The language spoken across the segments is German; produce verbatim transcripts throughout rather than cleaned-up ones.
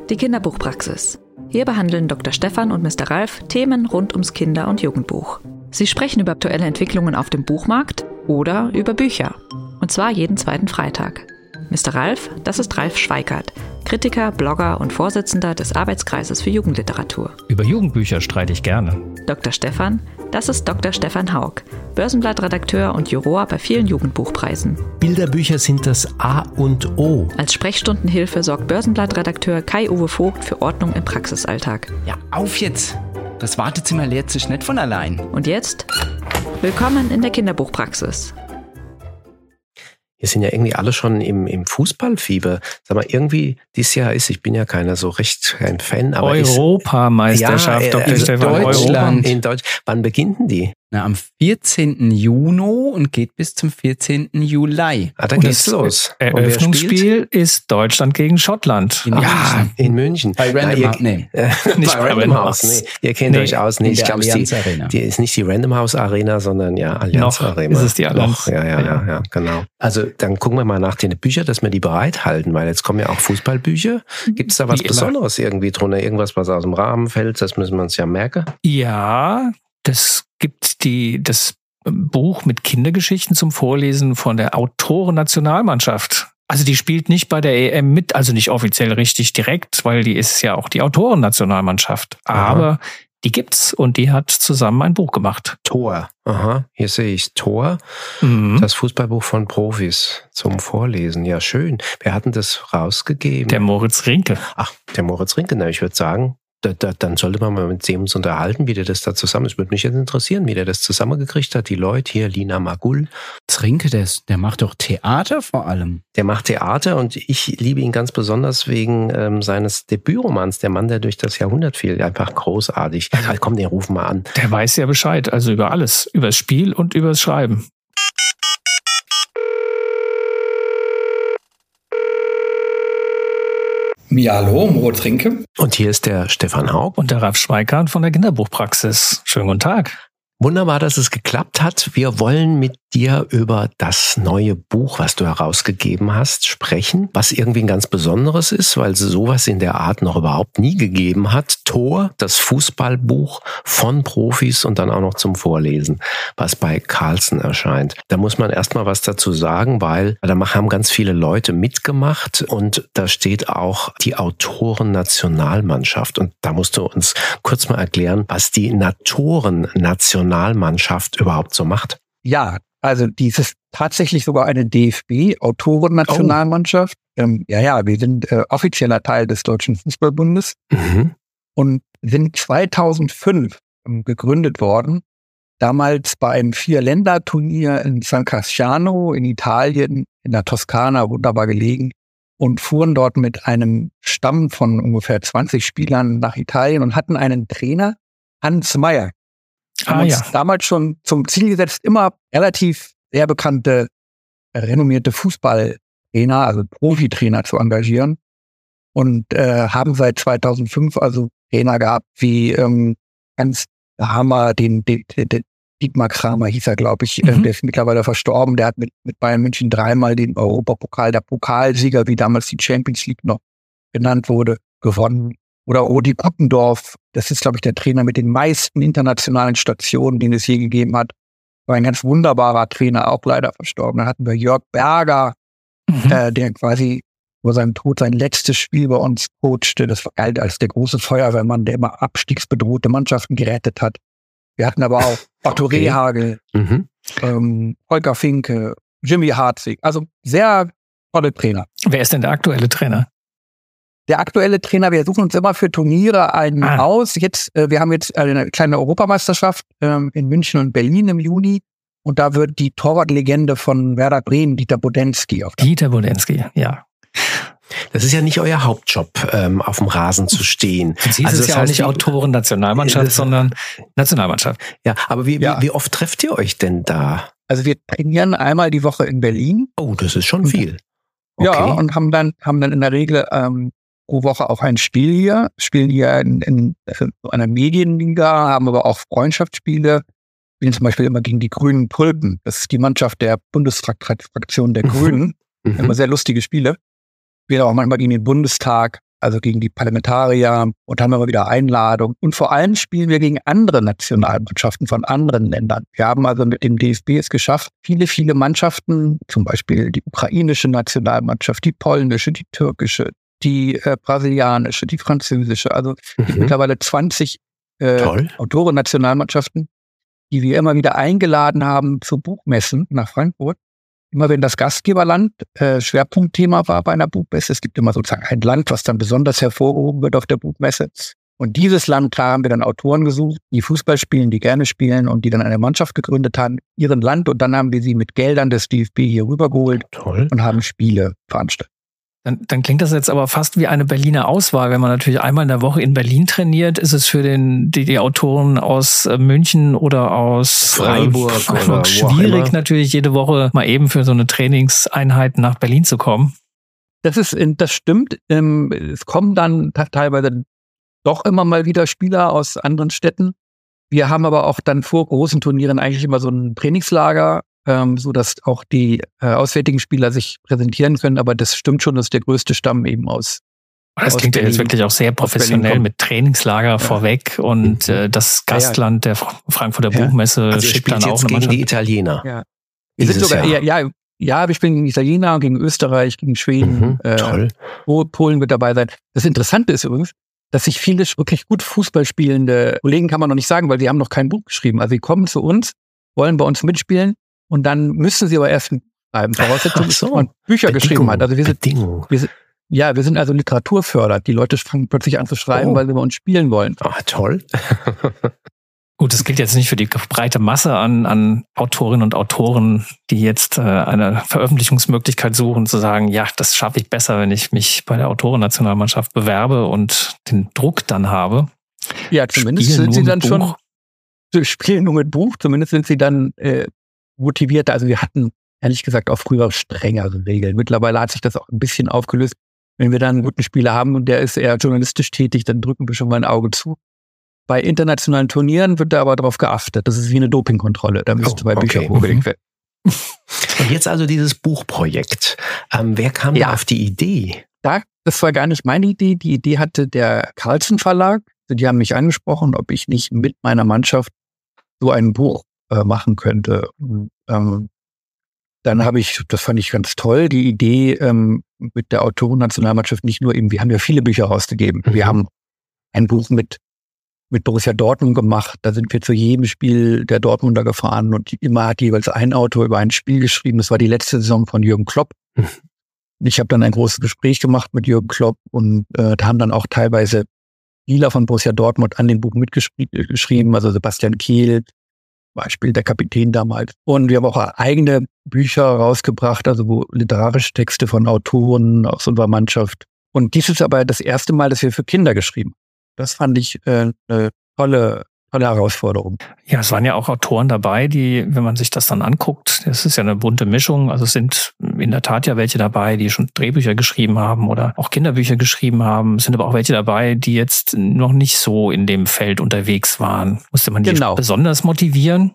Die Kinderbuchpraxis. Hier behandeln Doktor Stefan und Mister Ralf Themen rund ums Kinder- und Jugendbuch. Sie sprechen über aktuelle Entwicklungen auf dem Buchmarkt oder über Bücher. Und zwar jeden zweiten Freitag. Mister Ralf, das ist Ralf Schweikart, Kritiker, Blogger und Vorsitzender des Arbeitskreises für Jugendliteratur. Über Jugendbücher streite ich gerne. Doktor Stefan, das ist Doktor Stefan Haug, Börsenblattredakteur und Juror bei vielen Jugendbuchpreisen. Bilderbücher sind das A und O. Als Sprechstundenhilfe sorgt Börsenblattredakteur Kai-Uwe Vogt für Ordnung im Praxisalltag. Ja, auf jetzt! Das Wartezimmer leert sich nicht von allein. Und jetzt? Willkommen in der Kinderbuchpraxis. Wir sind ja irgendwie alle schon im, im Fußballfieber. Sag mal, irgendwie dieses Jahr ist, ich bin ja keiner so recht kein Fan, aber Europameisterschaft, ist, ja, Doktor äh, Stefan, Deutschland, in Deutsch. Wann beginnt denn die? Na, am vierzehnten Juni und geht bis zum vierzehnten Juli. Ah, da Und geht's das los. Eröffnungsspiel ist Deutschland gegen Schottland. In Ja, München. in München. Bei Random ja, House, nee. Äh, Nicht bei bei Random Random House, House. nee. Ihr kennt Nee, euch aus. Nee, in ich der glaube, die, Allianz Arena. die ist nicht die Random House Arena, sondern ja, Allianz Noch Arena. ist es die Allianz. Noch, ja, ja, ja, ja, genau. Also dann gucken wir mal nach den Büchern, dass wir die bereithalten, weil jetzt kommen ja auch Fußballbücher. Gibt es da was Wie immer. Besonderes irgendwie drunter? Irgendwas, was aus dem Rahmen fällt? Das müssen wir uns ja merken. Ja, das gibt die, das Buch mit Kindergeschichten zum Vorlesen von der Autoren-Nationalmannschaft. Also die spielt nicht bei der E M mit, also nicht offiziell richtig direkt, weil die ist ja auch die Autoren-Nationalmannschaft. Aber die gibt's und die hat zusammen ein Buch gemacht. Tor. Aha, hier sehe ich Tor. Mhm. Das Fußballbuch von Profis zum Vorlesen. Ja, schön. Wer hat denn das rausgegeben? Der Moritz Rinke. Ach, der Moritz Rinke. Na, ich würde sagen, da, da, dann sollte man mal mit dem uns unterhalten, wie der das da zusammen, es würde mich jetzt interessieren, wie der das zusammengekriegt hat. Die Leute hier, Lina Magul. Trinke, der, der macht doch Theater vor allem. Der macht Theater und ich liebe ihn ganz besonders wegen ähm, seines Debütromans, Der Mann, der durch das Jahrhundert fiel. Einfach großartig. Also, komm, den rufen wir an. Der weiß ja Bescheid, also über alles. Über das Spiel und über das Schreiben. Ja, hallo, Moritz Rinke. Und hier ist der Stefan Haug. Und der Ralf Schweikart von der Kinderbuchpraxis. Schönen guten Tag. Wunderbar, dass es geklappt hat. Wir wollen mit dir über das neue Buch, was du herausgegeben hast, sprechen, was irgendwie ein ganz Besonderes ist, weil es sowas in der Art noch überhaupt nie gegeben hat. Tor, das Fußballbuch von Profis und dann auch noch zum Vorlesen, was bei Carlsen erscheint. Da muss man erstmal was dazu sagen, weil da haben ganz viele Leute mitgemacht und da steht auch die Autoren-Nationalmannschaft. Und da musst du uns kurz mal erklären, was die Autoren-Nationalmannschaft überhaupt so macht. Ja, also dies ist tatsächlich sogar eine D F B-Autoren-Nationalmannschaft. Oh. Ähm, ja, ja, wir sind äh, offizieller Teil des Deutschen Fußballbundes Mhm. und sind zweitausendfünf ähm, gegründet worden. Damals bei einem Vier-Länder-Turnier in San Casciano in Italien, in der Toskana, wunderbar gelegen, und fuhren dort mit einem Stamm von ungefähr zwanzig Spielern nach Italien und hatten einen Trainer, Hans Meyer. Haben Ah, uns ja. damals schon zum Ziel gesetzt, immer relativ sehr bekannte, renommierte Fußballtrainer, also Profitrainer zu engagieren und äh, haben seit zweitausendfünf also Trainer gehabt wie ähm, ganz Hammer, den, den, den Dietmar Kramer hieß er, glaube ich, Mhm. äh, der ist mittlerweile verstorben, der hat mit, mit Bayern München dreimal den Europapokal, der Pokalsieger, wie damals die Champions League noch genannt wurde, gewonnen. Oder Rudi Kuppendorf, das ist, glaube ich, der Trainer mit den meisten internationalen Stationen, den es je gegeben hat. War ein ganz wunderbarer Trainer, auch leider verstorben. Dann hatten wir Jörg Berger, Mhm. äh, der quasi vor seinem Tod sein letztes Spiel bei uns coachte. Das war galt als der große Feuerwehrmann, der immer abstiegsbedrohte Mannschaften gerettet hat. Wir hatten aber auch Otto Okay. Rehhagel, Mhm. ähm, Holger Finke, Jimmy Harzig. Also sehr tolle Trainer. Wer ist denn der aktuelle Trainer? Der aktuelle Trainer, wir suchen uns immer für Turniere einen Ah. aus. Jetzt, äh, wir haben jetzt eine kleine Europameisterschaft ähm, in München und Berlin im Juni. Und da wird die Torwartlegende von Werder Bremen, Dieter Bodensky, auf der Dieter Bodensky, ja. Das ist ja nicht euer Hauptjob, ähm, auf dem Rasen zu stehen. Sie Also ist das ja auch heißt, nicht die- Autoren-Nationalmannschaft, Das- sondern Nationalmannschaft. Ja, aber wie, Ja. wie, wie oft trefft ihr euch denn da? Also wir trainieren einmal die Woche in Berlin. Oh, das ist schon viel. Ja, und haben dann, haben dann in der Regel ähm, pro Woche auch ein Spiel hier, spielen hier in, in, in einer Medienliga, haben aber auch Freundschaftsspiele, spielen zum Beispiel immer gegen die Grünen Tulpen. Das ist die Mannschaft der Bundesfraktion der Grünen. Mhm. Immer sehr lustige Spiele. Spielen auch manchmal gegen den Bundestag. also gegen die Parlamentarier und haben immer wieder Einladungen. Und vor allem spielen wir gegen andere Nationalmannschaften von anderen Ländern. Wir haben also mit dem D F B es geschafft, viele, viele Mannschaften, zum Beispiel die ukrainische Nationalmannschaft, die polnische, die türkische, die äh, brasilianische, die französische, also es gibt Mhm. mittlerweile zwanzig äh, Toll. Autoren-Nationalmannschaften, die wir immer wieder eingeladen haben zu Buchmessen nach Frankfurt. Immer wenn das Gastgeberland äh, Schwerpunktthema war bei einer Buchmesse, es gibt immer sozusagen ein Land, was dann besonders hervorgehoben wird auf der Buchmesse. Und dieses Land, klar, haben wir dann Autoren gesucht, die Fußball spielen, die gerne spielen und die dann eine Mannschaft gegründet haben, ihren Land. Und dann haben wir sie mit Geldern des D F B hier rübergeholt Toll. und haben Spiele veranstaltet. Dann, dann klingt das jetzt aber fast wie eine Berliner Auswahl. Wenn man natürlich einmal in der Woche in Berlin trainiert, ist es für den, die, die Autoren aus äh, München oder aus Freiburg äh, oder wo auch schwierig immer. natürlich jede Woche mal eben für so eine Trainingseinheit nach Berlin zu kommen. Das ist, das stimmt. Ähm, Es kommen dann ta- teilweise doch immer mal wieder Spieler aus anderen Städten. Wir haben aber auch dann vor großen Turnieren eigentlich immer so ein Trainingslager, ähm, so dass auch die äh, auswärtigen Spieler sich präsentieren können. Aber das stimmt schon, dass der größte Stamm eben aus. Das aus klingt ja jetzt Berlin- wirklich auch sehr aus Berlin professionell kommt. mit Trainingslager vorweg und Mhm. äh, das Ja, ja. Gastland der Fra- Frankfurter Ja. Buchmesse Also ihr schickt spielt dann auch jetzt eine gegen Mannschaft. die Italiener. Ja. Wir sind Dieses sogar, Jahr. ja, ja, ja, wir spielen gegen Italiener, gegen Österreich, gegen Schweden. Mhm. äh, Toll. Pol- Polen wird dabei sein. Das Interessante ist übrigens, dass sich viele wirklich gut Fußball spielende Kollegen, kann man noch nicht sagen, weil sie haben noch kein Buch geschrieben. Also sie kommen zu uns, wollen bei uns mitspielen und dann müssen sie aber erst ein Buch schreiben. Voraussetzung Ach ist, so. dass man Bücher geschrieben hat. Also wir sind, Bedingung. wir sind, ja, wir sind also literaturfördert. Die Leute fangen plötzlich an zu schreiben, Oh. weil sie bei uns spielen wollen. Ah, toll. Gut, das gilt jetzt nicht für die breite Masse an, an Autorinnen und Autoren, die jetzt äh, eine Veröffentlichungsmöglichkeit suchen, zu sagen, ja, das schaffe ich besser, wenn ich mich bei der Autorennationalmannschaft bewerbe und den Druck dann habe. Ja, zumindest Spielen sind sie nur dann mit schon, Buch. sie spielen nur mit Buch, zumindest sind sie dann äh, motivierter. Also wir hatten, ehrlich gesagt, auch früher strengere Regeln. Mittlerweile hat sich das auch ein bisschen aufgelöst. Wenn wir dann einen guten Spieler haben und der ist eher journalistisch tätig, dann drücken wir schon mal ein Auge zu. Bei internationalen Turnieren wird da aber darauf geachtet. Das ist wie eine Dopingkontrolle. Da müsste Oh, bei Büchern okay. vorgelegt werden. Und jetzt also dieses Buchprojekt. Ähm, wer kam Ja. da auf die Idee? Da, das war gar nicht meine Idee. Die Idee hatte der Carlsen Verlag. Also die haben mich angesprochen, ob ich nicht mit meiner Mannschaft so ein Buch äh, machen könnte. Und, ähm, dann habe ich, das fand ich ganz toll, die Idee ähm, mit der Autorennationalmannschaft nicht nur eben, wir haben ja viele Bücher rausgegeben. Mhm. Wir haben ein Buch mit mit Borussia Dortmund gemacht. Da sind wir zu jedem Spiel der Dortmunder gefahren und immer hat jeweils ein Autor über ein Spiel geschrieben. Das war die letzte Saison von Jürgen Klopp. Mhm. Ich habe dann ein großes Gespräch gemacht mit Jürgen Klopp und äh, da haben dann auch teilweise Spieler von Borussia Dortmund an dem Buch mitgeschrieben, also Sebastian Kehl, Beispiel der Kapitän damals. Und wir haben auch eigene Bücher rausgebracht, also wo literarische Texte von Autoren aus unserer Mannschaft. Und dies ist aber das erste Mal, dass wir für Kinder geschrieben haben. Das fand ich äh, eine tolle, tolle Herausforderung. Ja, es waren ja auch Autoren dabei, die, wenn man sich das dann anguckt, das ist ja eine bunte Mischung. Also es sind in der Tat ja welche dabei, die schon Drehbücher geschrieben haben oder auch Kinderbücher geschrieben haben. Es sind aber auch welche dabei, die jetzt noch nicht so in dem Feld unterwegs waren. Musste man die Genau. besonders motivieren?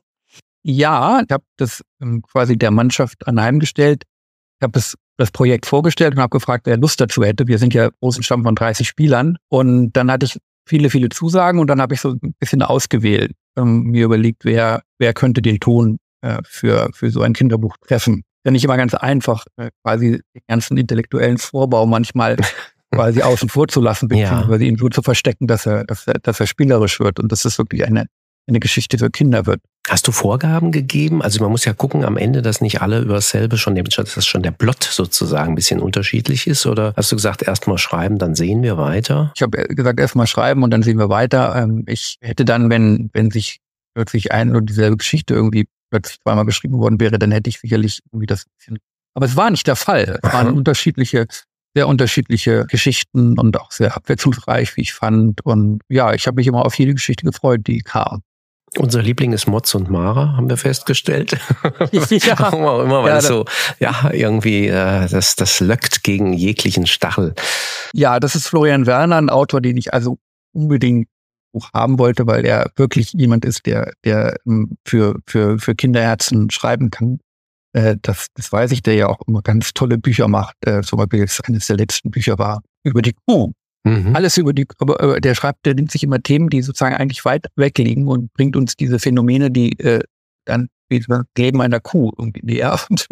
Ja, ich habe das ähm, quasi der Mannschaft anheimgestellt. Ich habe das, das Projekt vorgestellt und habe gefragt, wer Lust dazu hätte. Wir sind ja großen Stamm von dreißig Spielern. Und dann hatte ich viele, viele Zusagen und dann habe ich so ein bisschen ausgewählt, ähm, mir überlegt, wer, wer könnte den Ton äh, für, für so ein Kinderbuch treffen. Ja, nicht immer ganz einfach, äh, quasi den ganzen intellektuellen Vorbau manchmal quasi außen vor zu lassen, beziehungsweise ihn so zu verstecken, dass er, dass er, dass er spielerisch wird und dass es wirklich eine, eine Geschichte für Kinder wird. Hast du Vorgaben gegeben? Also man muss ja gucken am Ende, dass nicht alle über dasselbe schon, dass das schon der Plot sozusagen ein bisschen unterschiedlich ist. Oder hast du gesagt, erst mal schreiben, dann sehen wir weiter? Ich habe gesagt, erst mal schreiben und dann sehen wir weiter. Ähm, ich hätte dann, wenn, wenn sich plötzlich eine und dieselbe Geschichte irgendwie plötzlich zweimal geschrieben worden wäre, dann hätte ich sicherlich irgendwie das bisschen. Aber es war nicht der Fall. Es waren Aha. unterschiedliche, sehr unterschiedliche Geschichten und auch sehr abwechslungsreich, wie ich fand. Und ja, ich habe mich immer auf jede Geschichte gefreut, die kam. Unser Liebling ist Moz und Mara, haben wir festgestellt. Ja. Warum auch immer, weil Ja, es so, ja, irgendwie, äh, das, das löckt gegen jeglichen Stachel. Ja, das ist Florian Werner, ein Autor, den ich also unbedingt Buch haben wollte, weil er wirklich jemand ist, der, der ähm, für, für, für Kinderherzen schreiben kann. Äh, das, das weiß ich, der ja auch immer ganz tolle Bücher macht. Äh, zum Beispiel jetzt eines der letzten Bücher war über die Kuh. Mhm. Alles über die, aber der schreibt, der nimmt sich immer Themen, die sozusagen eigentlich weit weg liegen und bringt uns diese Phänomene, die äh, dann wie das Leben einer Kuh irgendwie näher. Und,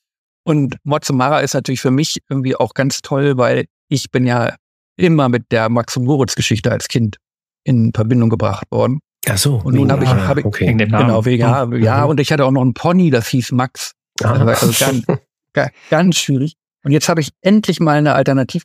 und Mozzo-Mara ist natürlich für mich irgendwie auch ganz toll, weil ich bin ja immer mit der Max- und Moritz-Geschichte als Kind in Verbindung gebracht worden. Ach so. Und nun habe ich, ah, hab ich okay. Wegen dem Namen. genau, wegen, ja, Mhm. ja, und ich hatte auch noch einen Pony, das hieß Max. Ah. Also ganz, ganz, ganz schwierig. Und jetzt habe ich endlich mal eine Alternativ.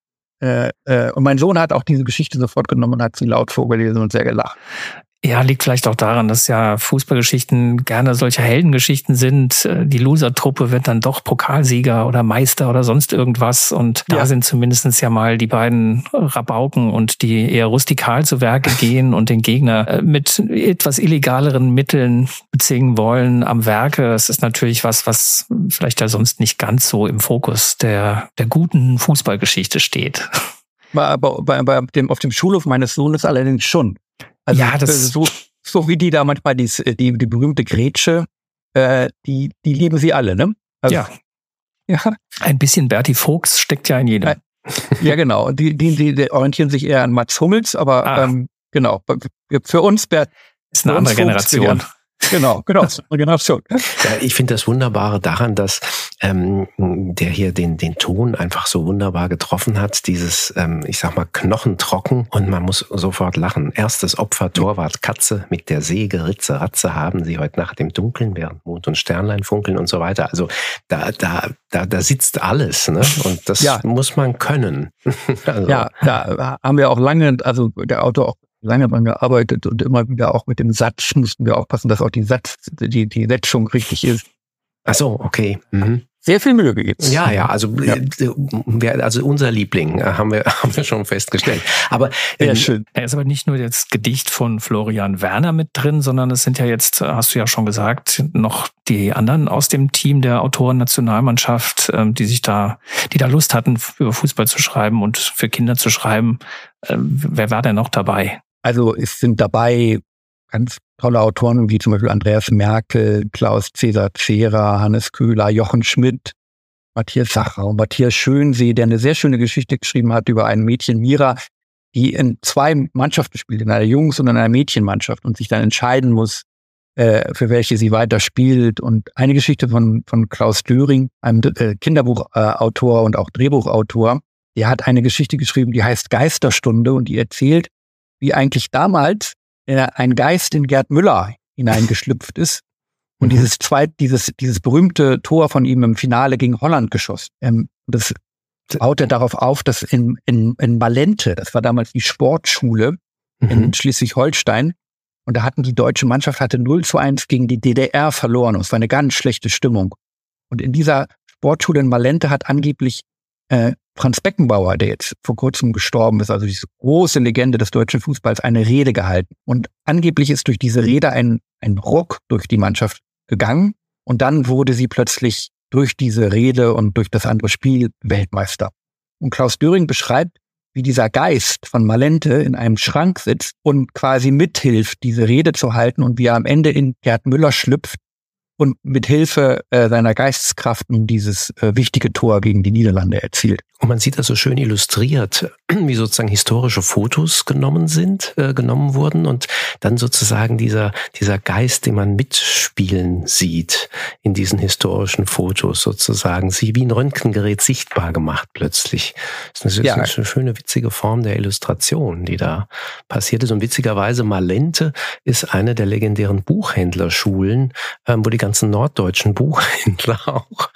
Äh, äh, und mein Sohn hat auch diese Geschichte sofort genommen und hat sie laut vorgelesen und sehr gelacht. Ja, liegt vielleicht auch daran, dass ja Fußballgeschichten gerne solche Heldengeschichten sind. Die Loser-Truppe wird dann doch Pokalsieger oder Meister oder sonst irgendwas. Und da Ja. sind zumindest ja mal die beiden Rabauken und die eher rustikal zu Werke gehen und den Gegner mit etwas illegaleren Mitteln bezwingen wollen am Werke. Das ist natürlich was, was vielleicht ja sonst nicht ganz so im Fokus der, der guten Fußballgeschichte steht. Aber bei, bei dem, auf dem Schulhof meines Sohnes allerdings schon. Also Ja, das- äh, so, so wie die da manchmal die, die, die berühmte Grätsche, äh, die, die lieben sie alle, ne? Also, Ja. Ja, Ein bisschen Berti Fuchs steckt ja in jedem. Äh, ja, genau. Die, die, die, die orientieren sich eher an Mats Hummels, aber Ah. ähm, genau. Für uns, Bert, Ist eine für uns andere Fuchs, Generation. ja. Genau, genau, ist eine Generation. Ja, ich finde das Wunderbare daran, dass ähm, der hier den den Ton einfach so wunderbar getroffen hat, dieses, ähm, ich sag mal, knochentrocken und man muss sofort lachen. Erstes Opfer, Torwart, Katze, mit der Säge, Ritze, Ratze haben sie heute Nacht im Dunkeln, während Mond und Sternlein funkeln und so weiter. Also da da da da sitzt alles, ne? Und das Ja. muss man können. Also, Ja, da haben wir auch lange, also der Autor auch lange dran gearbeitet und immer wieder auch mit dem Satz mussten wir aufpassen, dass auch die Satz, die, die Setzung richtig ist. Ach so, okay. Mhm. Sehr viel Mühe gegeben. Ja, ja, also, Ja. äh, wer- also unser Liebling, äh, haben wir, haben wir schon festgestellt. Aber Sehr ähm, schön. Er ist aber nicht nur das Gedicht von Florian Werner mit drin, sondern es sind ja jetzt, hast du ja schon gesagt, noch die anderen aus dem Team der Autoren-Nationalmannschaft, ähm, die sich da, die da Lust hatten, über Fußball zu schreiben und für Kinder zu schreiben. Ähm, wer war denn noch dabei? Also es sind dabei ganz tolle Autoren, wie zum Beispiel Andreas Merkel, Klaus Cäsar Zehrer, Hannes Köhler, Jochen Schmidt, Matthias Sachau, Matthias Schönsee, der eine sehr schöne Geschichte geschrieben hat über ein Mädchen, Mira, die in zwei Mannschaften spielt, in einer Jungs- und in einer Mädchenmannschaft und sich dann entscheiden muss, äh, für welche sie weiter spielt. Und eine Geschichte von, von Klaus Döring, einem äh, Kinderbuchautor und auch Drehbuchautor, der hat eine Geschichte geschrieben, die heißt Geisterstunde und die erzählt, wie eigentlich damals äh, ein Geist in Gerd Müller hineingeschlüpft ist und Mhm. dieses zweit, dieses, dieses berühmte Tor von ihm im Finale gegen Holland geschossen. Ähm, das baut er darauf auf, dass in, in, in Malente, das war damals die Sportschule in mhm. Schleswig-Holstein, und da hatten die deutsche Mannschaft hatte null zu eins gegen die D D R verloren und es war eine ganz schlechte Stimmung. Und in dieser Sportschule in Malente hat angeblich äh, Franz Beckenbauer, der jetzt vor kurzem gestorben ist, also diese große Legende des deutschen Fußballs, eine Rede gehalten. Und angeblich ist durch diese Rede ein, ein Ruck durch die Mannschaft gegangen. Und dann wurde sie plötzlich durch diese Rede und durch das andere Spiel Weltmeister. Und Klaus Döring beschreibt, wie dieser Geist von Malente in einem Schrank sitzt und quasi mithilft, diese Rede zu halten und wie er am Ende in Gerd Müller schlüpft und mit Hilfe äh, seiner Geisteskraft nun dieses äh, wichtige Tor gegen die Niederlande erzielt. Und man sieht das so schön illustriert, wie sozusagen historische Fotos genommen sind, äh, genommen wurden und dann sozusagen dieser dieser Geist, den man mitspielen sieht in diesen historischen Fotos sozusagen, sie wie ein Röntgengerät sichtbar gemacht plötzlich. Das ist Ja. eine schöne, witzige Form der Illustration, die da passiert ist. Und witzigerweise, Malente ist eine der legendären Buchhändlerschulen, ähm, wo die ganzen norddeutschen Buchhändler auch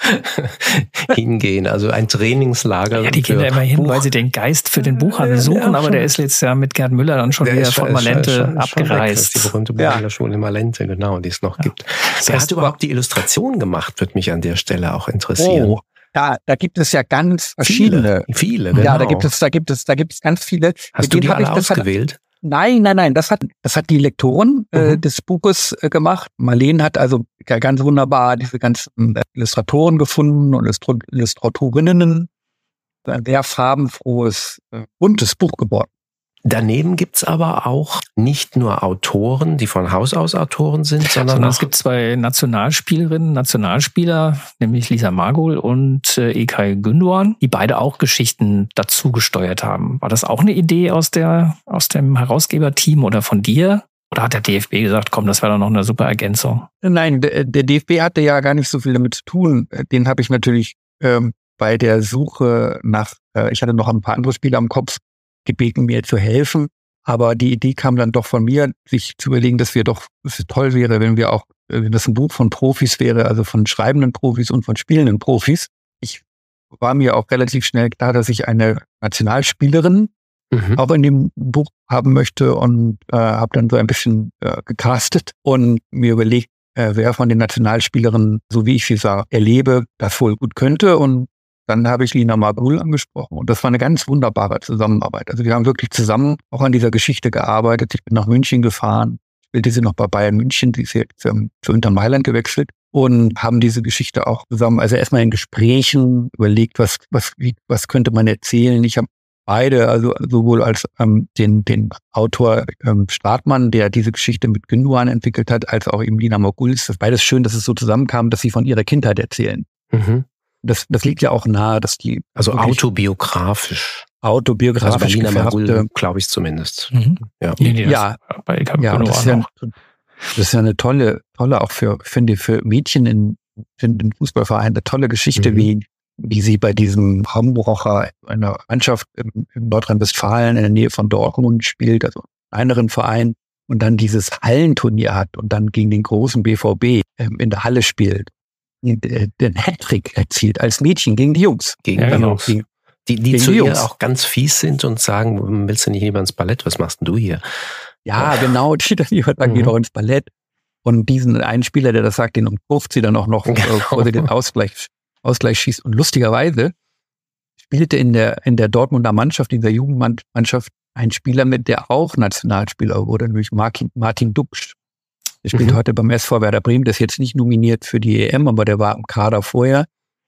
hingehen. Also ein Trainingslager. Ja, die gehen da immer hin, Buch- weil sie den Geist für den Buchhandel Ja, suchen, ja, aber schon. der ist jetzt ja mit Gerd Müller dann schon Der wieder ist von schon- Malente schon- schon weg. abgereist. Das ist die berühmte Ja. Buchhändlerschule in Malente, genau, die es noch Ja. gibt. Das Wer heißt hat überhaupt die Illustration gemacht, wird mich an der Stelle auch interessieren. Oh, ja, da gibt es ja ganz verschiedene. Viele, viele, genau. Ja, da gibt es, da gibt es, da gibt es ganz viele. Hast Mit du denen die hab alle ich- das hat- ausgewählt? Nein, nein, nein, das hat, das hat die Lektorin äh, Mhm. des Buches äh, gemacht. Marlene hat also ga- ganz wunderbar diese ganzen äh, Illustratoren gefunden und Illustro- Illustratorinnen. Ein sehr farbenfrohes, äh, buntes Buch geworden. Daneben gibt's aber auch nicht nur Autoren, die von Haus aus Autoren sind, sondern, sondern auch es gibt zwei Nationalspielerinnen, Nationalspieler, nämlich Lisa Margul und äh, İlkay Gündoğan, die beide auch Geschichten dazu gesteuert haben. War das auch eine Idee aus der aus dem Herausgeberteam oder von dir? Oder hat der D F B gesagt, komm, das wäre doch noch eine super Ergänzung? Nein, der, der D F B hatte ja gar nicht so viel damit zu tun. Den habe ich natürlich ähm, bei der Suche nach, äh, ich hatte noch ein paar andere Spieler am Kopf, gebeten, mir zu helfen. Aber die Idee kam dann doch von mir, sich zu überlegen, dass wir doch, dass es toll wäre, wenn wir auch, wenn das ein Buch von Profis wäre, also von schreibenden Profis und von spielenden Profis. Ich war mir auch relativ schnell klar, dass ich eine Nationalspielerin mhm. auch in dem Buch haben möchte und äh, habe dann so ein bisschen äh, gecastet und mir überlegt, äh, wer von den Nationalspielerinnen, so wie ich sie sah, erlebe, das wohl gut könnte. Und dann habe ich Lina Margul angesprochen und das war eine ganz wunderbare Zusammenarbeit. Also wir haben wirklich zusammen auch an dieser Geschichte gearbeitet. Ich bin nach München gefahren, spielte sie noch bei Bayern München, die ist jetzt ähm, zu Inter Mailand gewechselt und haben diese Geschichte auch zusammen, also erstmal in Gesprächen überlegt, was was wie, was könnte man erzählen. Ich habe beide, also sowohl als ähm, den den Autor ähm, Stratmann, der diese Geschichte mit Gündoğan entwickelt hat, als auch eben Lina Margul. Es ist beides schön, dass es so zusammenkam, dass sie von ihrer Kindheit erzählen. Mhm. Das, das liegt ja auch nahe, dass die... Also autobiografisch. Autobiografisch. Also bei Lina Margul, glaube ich zumindest. Mhm. Ja, nee, nee, das ja, bei ja das, ist ja, das ist ja eine tolle, tolle auch für, finde ich, für Mädchen in, in den Fußballvereinen, eine tolle Geschichte, mhm. wie, wie sie bei diesem Hamburger, einer Mannschaft in, in Nordrhein-Westfalen in der Nähe von Dortmund spielt, also einen kleineren Verein, und dann dieses Hallenturnier hat und dann gegen den großen B V B ähm, in der Halle spielt. Den Hattrick erzielt als Mädchen gegen die Jungs. Gegen ja, die Jungs. Gegen, die die zu die ihr Jungs. Auch ganz fies sind und sagen, willst du nicht lieber ins Ballett? Was machst denn du hier? Ja, oh. genau. Die dann lieber dann mhm. geht auch ins Ballett. Und diesen einen Spieler, der das sagt, den umkurft sie dann auch noch, genau. bevor sie den Ausgleich, Ausgleich schießt. Und lustigerweise spielte in der, in der Dortmunder Mannschaft, in der Jugendmannschaft, ein Spieler mit, der auch Nationalspieler wurde, nämlich Martin, Martin Duksch. Der spielt mhm. heute beim S V Werder Bremen, der ist jetzt nicht nominiert für die E M, aber der war im Kader vorher.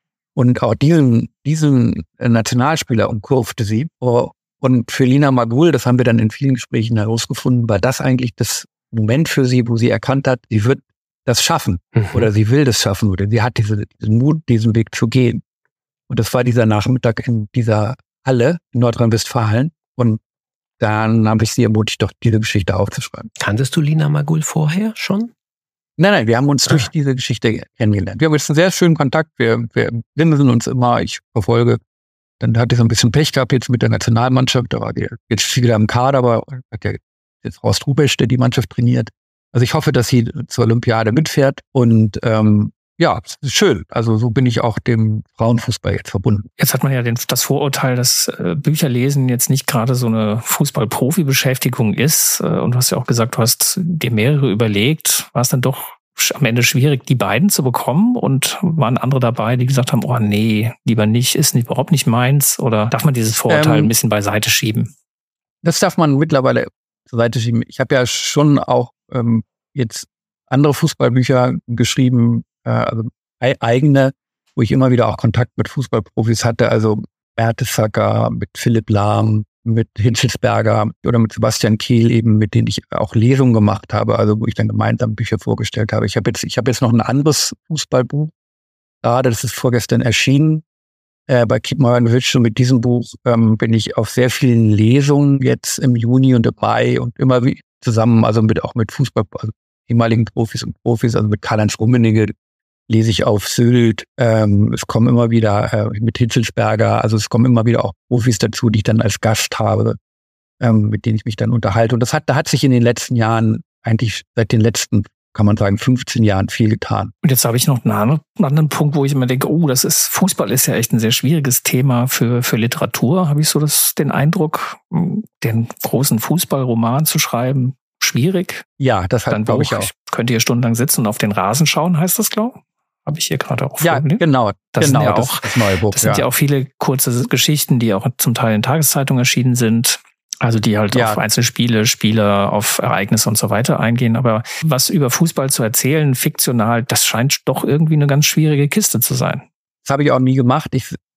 Und auch diesen, diesen Nationalspieler umkurfte sie. Und für Lina Margul, das haben wir dann in vielen Gesprächen herausgefunden, war das eigentlich das Moment für sie, wo sie erkannt hat, sie wird das schaffen. Mhm. Oder sie will das schaffen. Oder sie hat diese, diesen Mut, diesen Weg zu gehen. Und das war dieser Nachmittag in dieser Halle in Nordrhein-Westfalen. Und dann habe ich sie ermutigt, doch diese Geschichte aufzuschreiben. Kanntest du Lina Margul vorher schon? Nein, nein, wir haben uns ah. durch diese Geschichte kennengelernt. Wir haben jetzt einen sehr schönen Kontakt. Wir, wir linsen uns immer. Ich verfolge. Dann hatte ich so ein bisschen Pech gehabt jetzt mit der Nationalmannschaft. Da war die jetzt wieder im Kader, aber hat ja jetzt Horst Rubesch, der die Mannschaft trainiert. Also ich hoffe, dass sie zur Olympiade mitfährt. Und ähm, ja, es ist schön. Also so bin ich auch dem Frauenfußball jetzt verbunden. Jetzt hat man ja den, das Vorurteil, dass äh, Bücherlesen jetzt nicht gerade so eine Fußball-Profi-Beschäftigung ist. Äh, und du hast ja auch gesagt, du hast dir mehrere überlegt. War es dann doch am Ende schwierig, die beiden zu bekommen? Und waren andere dabei, die gesagt haben, oh nee, lieber nicht, ist nicht, überhaupt nicht meins? Oder darf man dieses Vorurteil ähm, ein bisschen beiseite schieben? Das darf man mittlerweile zur Seite schieben. Ich habe ja schon auch ähm, jetzt andere Fußballbücher geschrieben, also eigene, wo ich immer wieder auch Kontakt mit Fußballprofis hatte, also Mertesacker, mit Philipp Lahm, mit Hitzelsberger oder mit Sebastian Kehl eben, mit denen ich auch Lesungen gemacht habe, also wo ich dann gemeinsam Bücher vorgestellt habe. Ich habe jetzt, ich habe jetzt noch ein anderes Fußballbuch gerade, das ist vorgestern erschienen, äh, bei Keep My Witch. Und mit diesem Buch ähm, bin ich auf sehr vielen Lesungen jetzt im Juni und im Mai und immer wie zusammen, also mit auch mit Fußball, also ehemaligen Profis und Profis, also mit Karl-Heinz Rummenigge lese ich auf Sylt. Ähm, es kommen immer wieder äh, mit Hitzelsberger, also es kommen immer wieder auch Profis dazu, die ich dann als Gast habe, ähm, mit denen ich mich dann unterhalte. Und das hat, da hat sich in den letzten Jahren, eigentlich seit den letzten, kann man sagen, fünfzehn Jahren viel getan. Und jetzt habe ich noch einen anderen Punkt, wo ich immer denke, oh, das ist, Fußball ist ja echt ein sehr schwieriges Thema für, für Literatur. Habe ich so das, den Eindruck, den großen Fußballroman zu schreiben, schwierig. Ja, das hat, glaube ich auch. Ich könnte hier stundenlang sitzen und auf den Rasen schauen, heißt das, glaube ich. Habe ich hier gerade auch Ja, vorgelegt. genau. Das genau, sind ja das, auch, das neue Buch. Das sind ja. ja auch viele kurze Geschichten, die auch zum Teil in Tageszeitungen erschienen sind. Also die halt ja. auf Einzelspiele, Spieler, auf Ereignisse und so weiter eingehen. Aber was über Fußball zu erzählen, fiktional, das scheint doch irgendwie eine ganz schwierige Kiste zu sein. Das habe ich auch nie gemacht. Ich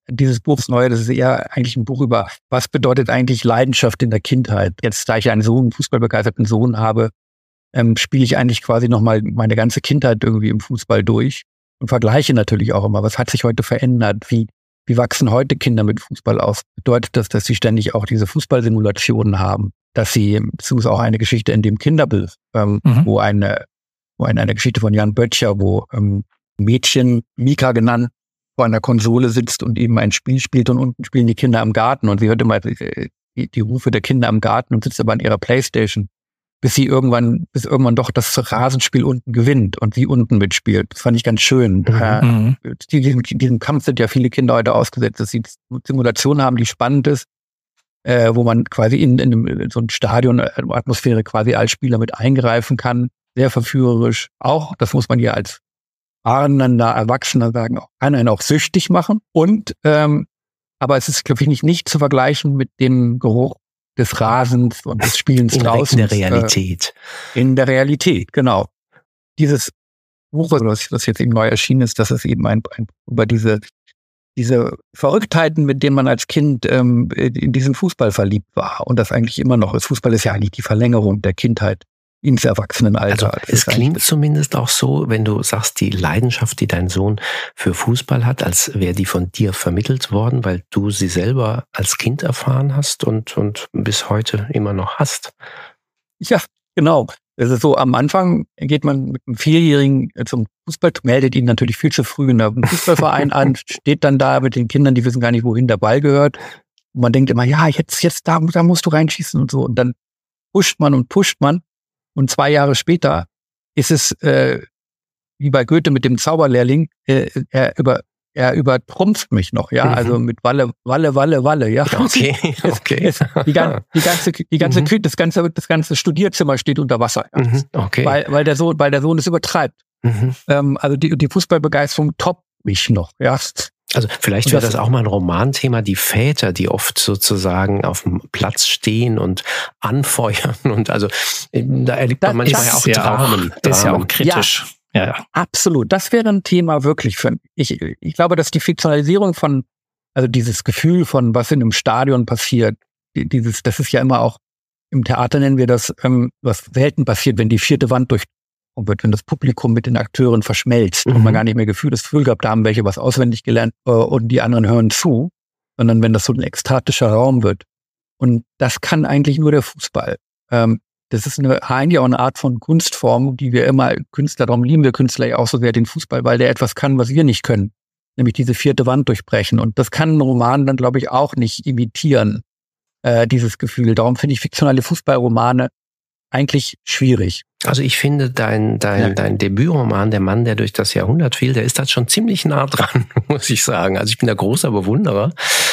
dieses Buch das Neue, das ist eher eigentlich ein Buch über, was bedeutet eigentlich Leidenschaft in der Kindheit. Jetzt, da ich einen Sohn, einen fußballbegeisterten Sohn habe, ähm, spiele ich eigentlich quasi nochmal meine ganze Kindheit irgendwie im Fußball durch und vergleiche natürlich auch immer, was hat sich heute verändert, wie, wie wachsen heute Kinder mit Fußball auf? Bedeutet das, dass sie ständig auch diese Fußballsimulationen haben, dass sie, es ist auch eine Geschichte in dem Kinderbild, ähm, mhm. wo eine, wo eine, eine Geschichte von Jan Böttcher, wo ähm, Mädchen, Mika genannt, vor einer Konsole sitzt und eben ein Spiel spielt und unten spielen die Kinder im Garten und sie hört immer die, die Rufe der Kinder im Garten und sitzt aber an ihrer Playstation, bis sie irgendwann, bis irgendwann doch das Rasenspiel unten gewinnt und sie unten mitspielt. Das fand ich ganz schön. Mhm. Äh, diesem, diesem Kampf sind ja viele Kinder heute ausgesetzt, dass sie Simulationen haben, die spannend ist, äh, wo man quasi in, in, einem, in so ein Stadion, Atmosphäre quasi als Spieler mit eingreifen kann. Sehr verführerisch. Auch, das muss man ja als aneinander Erwachsener sagen, kann einen auch süchtig machen. Und ähm, aber es ist, glaube ich, nicht, nicht zu vergleichen mit dem Geruch des Rasens und des Spielens in draußen. In der Realität. Äh, in der Realität, genau. Dieses Buch, was, was jetzt eben neu erschienen ist, das ist eben ein, ein über diese diese Verrücktheiten, mit denen man als Kind ähm, in diesen Fußball verliebt war und das eigentlich immer noch ist. Fußball ist ja eigentlich die Verlängerung der Kindheit ins Erwachsenenalter. Also es klingt zumindest auch so, wenn du sagst, die Leidenschaft, die dein Sohn für Fußball hat, als wäre die von dir vermittelt worden, weil du sie selber als Kind erfahren hast und, und bis heute immer noch hast. Ja, genau. Es ist so, am Anfang geht man mit einem Vierjährigen zum Fußball, meldet ihn natürlich viel zu früh in einem Fußballverein an, steht dann da mit den Kindern, die wissen gar nicht, wohin der Ball gehört. Und man denkt immer, ja, jetzt, jetzt, da, da musst du reinschießen und so. Und dann pusht man und pusht man. Und zwei Jahre später ist es äh, wie bei Goethe mit dem Zauberlehrling, äh, er über er übertrumpft mich noch, ja, mhm. also mit Walle, Walle, Walle, Walle, ja. Okay, okay. Es, es, die, ganze, die ganze, die ganze, mhm. das ganze, das ganze Studierzimmer steht unter Wasser, ja. Mhm. Okay. Weil, weil der Sohn, weil der Sohn es übertreibt. Mhm. Ähm, also die, die Fußballbegeisterung toppt mich noch, ja. Also vielleicht wäre das, das auch mal ein Romanthema, die Väter, die oft sozusagen auf dem Platz stehen und anfeuern und also da erlebt man manchmal ja auch Dramen. Das ist ja auch kritisch. Ja. Ja, absolut. Das wäre ein Thema wirklich für ich. Ich glaube, dass die Fiktionalisierung von, also dieses Gefühl von was in einem Stadion passiert, dieses, das ist ja immer auch im Theater nennen wir das, ähm, was selten passiert, wenn die vierte Wand durch wird, wenn das Publikum mit den Akteuren verschmelzt mhm. und man gar nicht mehr Gefühl, das Gefühl gehabt, da haben welche was auswendig gelernt äh, und die anderen hören zu, sondern wenn das so ein ekstatischer Raum wird. Und das kann eigentlich nur der Fußball. Ähm, das ist eine, eigentlich auch eine Art von Kunstform, die wir immer, Künstler, darum lieben wir Künstler ja auch so sehr den Fußball, weil der etwas kann, was wir nicht können, nämlich diese vierte Wand durchbrechen. Und das kann ein Roman dann, glaube ich, auch nicht imitieren, äh, dieses Gefühl. Darum finde ich fiktionale Fußballromane eigentlich schwierig. Also ich finde, dein dein ja. dein Debütroman, Der Mann, der durch das Jahrhundert fiel, der ist da schon ziemlich nah dran, muss ich sagen. Also ich bin da großer Bewunderer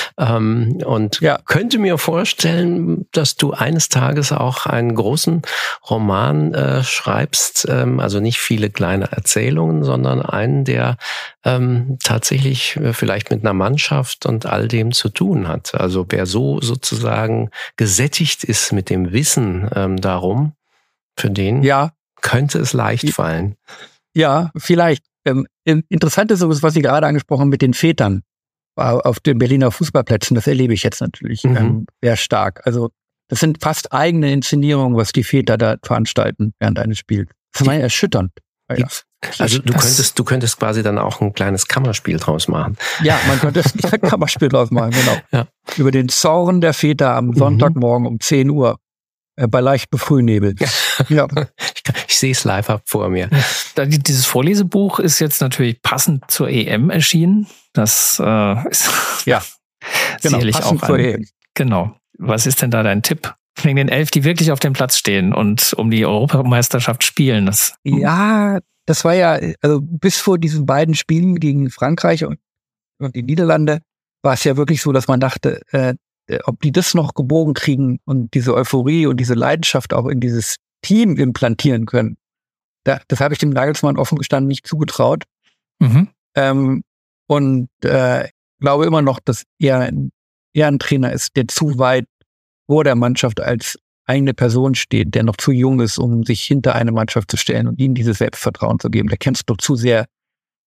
ähm, und ja. könnte mir vorstellen, dass du eines Tages auch einen großen Roman äh, schreibst, ähm, also nicht viele kleine Erzählungen, sondern einen, der ähm, tatsächlich äh, vielleicht mit einer Mannschaft und all dem zu tun hat. Also wer so sozusagen gesättigt ist mit dem Wissen ähm, darum, für den ja. könnte es leicht fallen. Ja, vielleicht. Ähm, interessant ist so, was Sie gerade angesprochen haben mit den Vätern auf den Berliner Fußballplätzen. Das erlebe ich jetzt natürlich mhm. ähm, sehr stark. Also das sind fast eigene Inszenierungen, was die Väter da veranstalten während eines Spiels. Das war ja erschütternd. Ja. Also du könntest, du könntest quasi dann auch ein kleines Kammerspiel draus machen. Ja, man könnte ein Kammerspiel draus machen, genau. Ja. Über den Zorn der Väter am Sonntagmorgen um zehn Uhr. Bei leichtem Frühnebel. Ja. Ich, ich sehe es live ab vor mir. Dieses Vorlesebuch ist jetzt natürlich passend zur E M erschienen. Das äh, ist ja genau, sicherlich passend auch zur ein, E M. Genau. Was ist denn da dein Tipp? Wegen den Elf, die wirklich auf dem Platz stehen und um die Europameisterschaft spielen. Das, ja, das war ja, also bis vor diesen beiden Spielen gegen Frankreich und, und die Niederlande war es ja wirklich so, dass man dachte, äh, ob die das noch gebogen kriegen und diese Euphorie und diese Leidenschaft auch in dieses Team implantieren können. Da, das habe ich dem Nagelsmann offen gestanden nicht zugetraut. Mhm. Ähm, und äh, glaube immer noch, dass er, er ein Trainer ist, der zu weit vor der Mannschaft als eigene Person steht, der noch zu jung ist, um sich hinter eine Mannschaft zu stellen und ihnen dieses Selbstvertrauen zu geben. Der kämpft doch zu sehr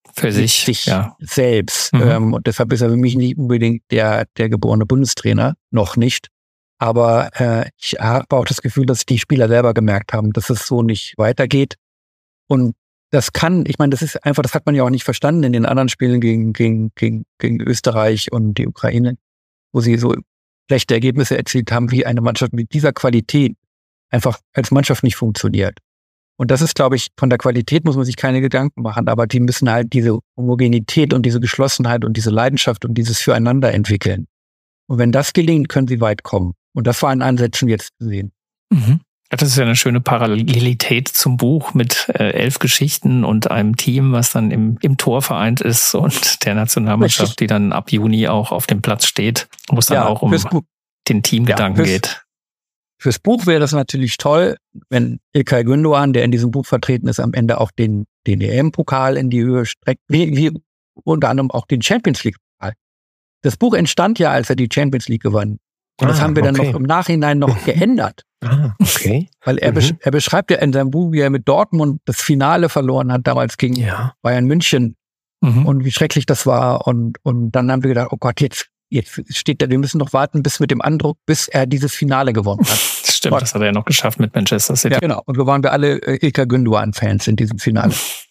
für sich, sich ja. selbst. Mhm. Ähm, und deshalb ist er für mich nicht unbedingt der, der geborene Bundestrainer, noch nicht. Aber äh, ich habe auch das Gefühl, dass die Spieler selber gemerkt haben, dass es so nicht weitergeht. Und das kann, ich meine, das ist einfach, das hat man ja auch nicht verstanden in den anderen Spielen gegen, gegen, gegen, gegen Österreich und die Ukraine, wo sie so schlechte Ergebnisse erzielt haben, wie eine Mannschaft mit dieser Qualität einfach als Mannschaft nicht funktioniert. Und das ist, glaube ich, von der Qualität muss man sich keine Gedanken machen, aber die müssen halt diese Homogenität und diese Geschlossenheit und diese Leidenschaft und dieses Füreinander entwickeln. Und wenn das gelingt, können sie weit kommen. Und das war in Ansätzen jetzt zu sehen. Mhm. Das ist ja eine schöne Parallelität zum Buch mit äh, elf Geschichten und einem Team, was dann im, im Tor vereint ist und der Nationalmannschaft, Richtig. Die dann ab Juni auch auf dem Platz steht, wo es dann ja, auch um den Teamgedanken ja, fürs, geht. Fürs Buch wäre das natürlich toll, wenn İlkay Gündoğan, der in diesem Buch vertreten ist, am Ende auch den, den E M-Pokal in die Höhe streckt, wie, wie unter anderem auch den Champions League-Pokal. Das Buch entstand ja, als er die Champions League gewann. Und ah, das haben wir dann okay. noch im Nachhinein noch geändert. Ah, okay. Weil er, mhm. besch- er beschreibt ja in seinem Buch, wie er mit Dortmund das Finale verloren hat, damals gegen ja. Bayern München. Mhm. Und wie schrecklich das war. Und, und dann haben wir gedacht, oh Gott, jetzt, jetzt steht er, wir müssen noch warten bis mit dem Andruck, bis er dieses Finale gewonnen hat. Stimmt, und, das hat er ja noch geschafft mit Manchester City. Ja, genau. Und so waren wir alle äh, İlkay Gündoğan-Fans in diesem Finale.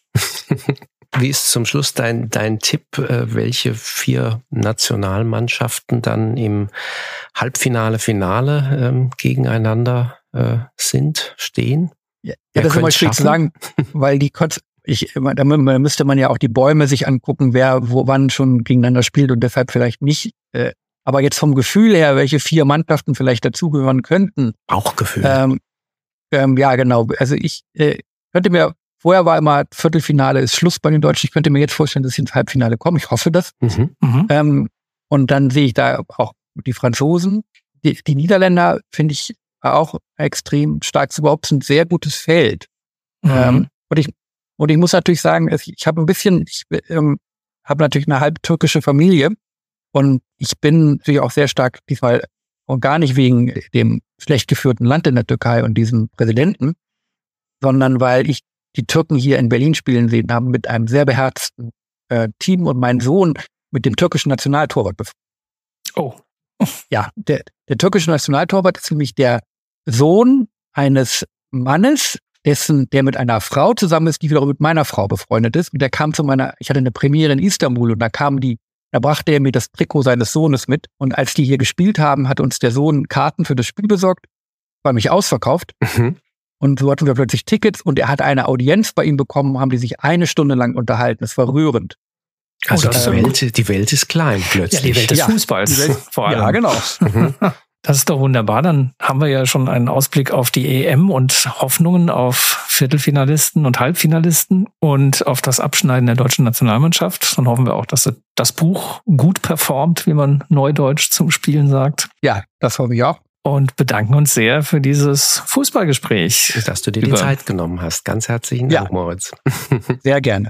Wie ist zum Schluss dein, dein Tipp, äh, welche vier Nationalmannschaften dann im Halbfinale, Finale ähm, gegeneinander äh, sind, stehen? Ja, ja das ist immer schwierig zu sagen, weil die Kotz, ich, da müsste man ja auch die Bäume sich angucken, wer wo wann schon gegeneinander spielt und deshalb vielleicht nicht. Äh, aber jetzt vom Gefühl her, welche vier Mannschaften vielleicht dazugehören könnten. Bauchgefühl. Ähm, ähm, ja, genau. Also ich äh, könnte mir Vorher war immer Viertelfinale ist Schluss bei den Deutschen. Ich könnte mir jetzt vorstellen, dass sie ins Halbfinale kommen. Ich hoffe das. Mhm. Mhm. Ähm, und dann sehe ich da auch die Franzosen. Die, die Niederländer finde ich auch extrem stark. Es ist überhaupt ein sehr gutes Feld. Mhm. Ähm, und ich und ich muss natürlich sagen, ich habe ein bisschen, ich ähm, habe natürlich eine halb türkische Familie und ich bin natürlich auch sehr stark diesmal und gar nicht wegen dem schlecht geführten Land in der Türkei und diesem Präsidenten, sondern weil ich die Türken hier in Berlin spielen sehen haben mit einem sehr beherzten äh, Team und mein Sohn mit dem türkischen Nationaltorwart befreundet. Oh. Ja, der, der türkische Nationaltorwart ist nämlich der Sohn eines Mannes, dessen, der mit einer Frau zusammen ist, die wiederum mit meiner Frau befreundet ist. Und der kam zu meiner, ich hatte eine Premiere in Istanbul und da kamen die, da brachte er mir das Trikot seines Sohnes mit. Und als die hier gespielt haben, hat uns der Sohn Karten für das Spiel besorgt, war mich ausverkauft. Mhm. Und so hatten wir plötzlich Tickets und er hat eine Audienz bei ihm bekommen, haben die sich eine Stunde lang unterhalten. Es war rührend. Also und, die, ähm, Welt, die Welt ist klein plötzlich. Ja, die Welt des ja, Fußballs Welt, vor allem. Ja, genau. Mhm. Das ist doch wunderbar. Dann haben wir ja schon einen Ausblick auf die E M und Hoffnungen auf Viertelfinalisten und Halbfinalisten und auf das Abschneiden der deutschen Nationalmannschaft. Dann hoffen wir auch, dass das Buch gut performt, wie man neudeutsch zum Spielen sagt. Ja, das hoffe ich auch. Und bedanken uns sehr für dieses Fußballgespräch. Dass du dir die Zeit genommen hast. Ganz herzlichen Dank, ja. Moritz. Sehr gerne.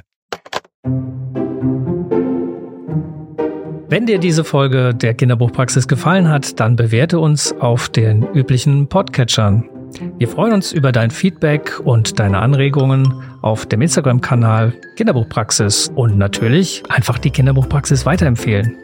Wenn dir diese Folge der Kinderbuchpraxis gefallen hat, dann bewerte uns auf den üblichen Podcatchern. Wir freuen uns über dein Feedback und deine Anregungen auf dem Instagram-Kanal Kinderbuchpraxis und natürlich einfach die Kinderbuchpraxis weiterempfehlen.